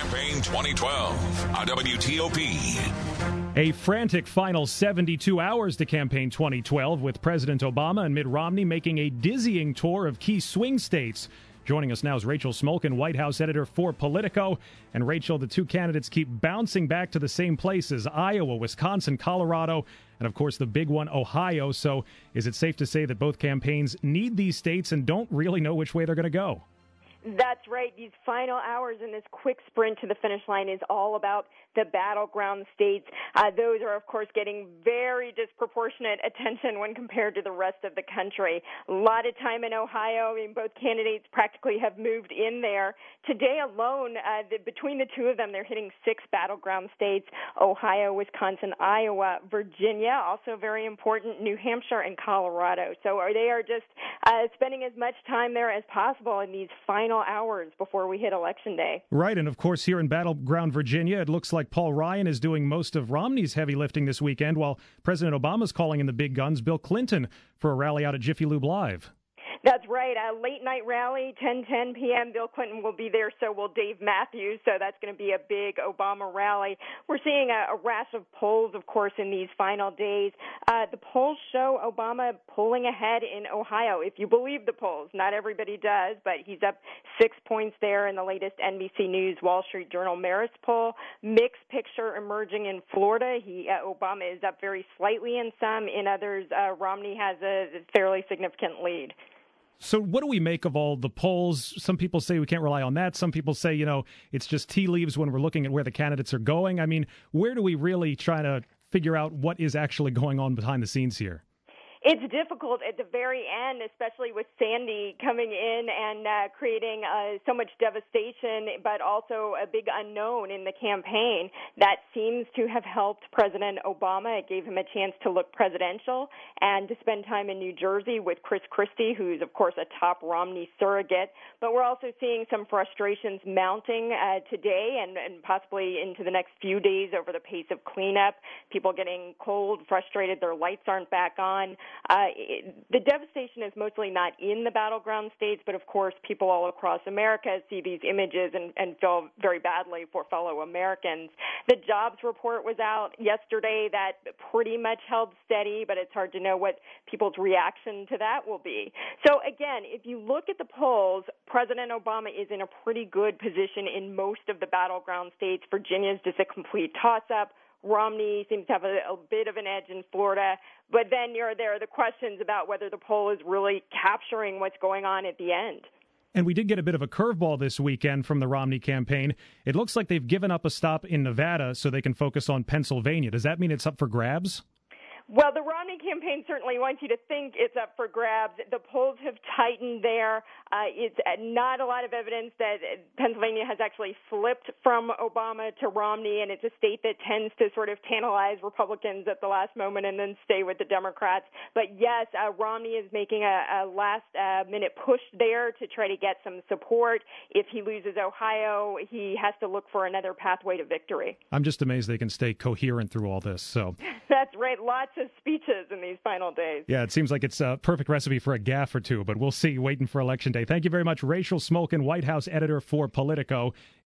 Campaign 2012 on WTOP. A frantic final 72 hours to Campaign 2012 with President Obama and Mitt Romney making a dizzying tour of key swing states. Joining us now is Rachel Smolkin, White House editor for Politico. And Rachel, the two candidates keep bouncing back to the same places: Iowa, Wisconsin, Colorado, and of course the big one, Ohio. So is it safe to say that both campaigns need these states and don't really know which way they're going to go? That's right. These final hours in this quick sprint to the finish line is all about the battleground states. Those are, of course, getting very disproportionate attention when compared to the rest of the country. A lot of time in Ohio. I mean, both candidates practically have moved in there. Today alone, between the two of them, they're hitting 6 battleground states: Ohio, Wisconsin, Iowa, Virginia, also very important, New Hampshire, and Colorado. So they are just spending as much time there as possible in these final hours before we hit Election Day. Right, and of course here in battleground Virginia, it looks like Paul Ryan is doing most of Romney's heavy lifting this weekend, while President Obama's calling in the big guns, Bill Clinton, for a rally out at Jiffy Lube Live. That's right. A late-night rally, 10 p.m. Bill Clinton will be there, so will Dave Matthews, so that's going to be a big Obama rally. We're seeing a rash of polls, of course, in these final days. The polls show Obama pulling ahead in Ohio, if you believe the polls. Not everybody does, but he's up 6 points there in the latest NBC News Wall Street Journal Marist poll. Mixed picture emerging in Florida. Obama is up very slightly in some. In others, Romney has a fairly significant lead. So what do we make of all the polls? Some people say we can't rely on that. Some people say, it's just tea leaves when we're looking at where the candidates are going. I mean, where do we really try to figure out what is actually going on behind the scenes here? It's difficult at the very end, especially with Sandy coming in and creating so much devastation, but also a big unknown in the campaign. That seems to have helped President Obama. It gave him a chance to look presidential and to spend time in New Jersey with Chris Christie, who's, of course, a top Romney surrogate. But we're also seeing some frustrations mounting today and possibly into the next few days over the pace of cleanup. People getting cold, frustrated, their lights aren't back on. The devastation is mostly not in the battleground states, but of course people all across America see these images and feel very badly for fellow Americans. The jobs report was out yesterday. That pretty much held steady, but it's hard to know what people's reaction to that will be. So again, if you look at the polls, President Obama is in a pretty good position in most of the battleground states. Virginia's just a complete toss-up. Romney seems to have a bit of an edge in Florida. But then there are the questions about whether the poll is really capturing what's going on at the end. And we did get a bit of a curveball this weekend from the Romney campaign. It looks like they've given up a stop in Nevada so they can focus on Pennsylvania. Does that mean it's up for grabs? Well, the Romney campaign certainly wants you to think it's up for grabs. The polls have tightened there. It's not a lot of evidence that Pennsylvania has actually flipped from Obama to Romney, and it's a state that tends to sort of tantalize Republicans at the last moment and then stay with the Democrats. But yes, Romney is making a last-minute push there to try to get some support. If he loses Ohio, he has to look for another pathway to victory. I'm just amazed they can stay coherent through all this. So that's right. Lots of speeches in these final days. Yeah, it seems like it's a perfect recipe for a gaffe or two, but we'll see. Waiting for Election Day. Thank you very much, Rachel Smolkin, White House editor for Politico.